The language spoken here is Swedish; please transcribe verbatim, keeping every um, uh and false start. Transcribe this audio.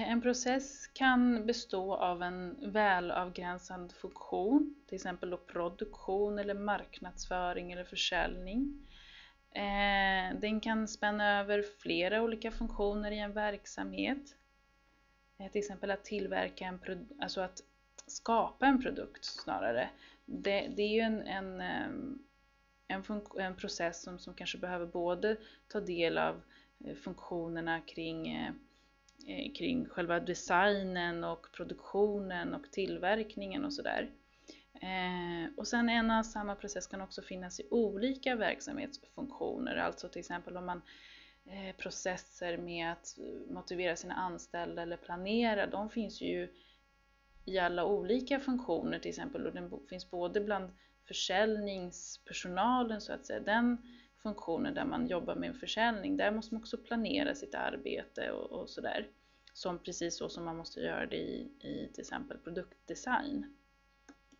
En process kan bestå av en välavgränsad funktion, till exempel då produktion eller marknadsföring eller försäljning. Den kan spänna över flera olika funktioner i en verksamhet. Till exempel att tillverka en produkt, alltså att skapa en produkt snarare. Det, det är ju en, en, en, fun- en process som, som kanske behöver både ta del av funktionerna kring, kring själva designen och produktionen och tillverkningen och sådär. Och sen en och samma process kan också finnas i olika verksamhetsfunktioner. Alltså till exempel om man processer med att motivera sina anställda eller planera, de finns ju i alla olika funktioner till exempel, och den finns både bland försäljningspersonalen så att säga, den funktionen där man jobbar med försäljning, där måste man också planera sitt arbete och, och sådär, som precis så som man måste göra det i, i till exempel produktdesign.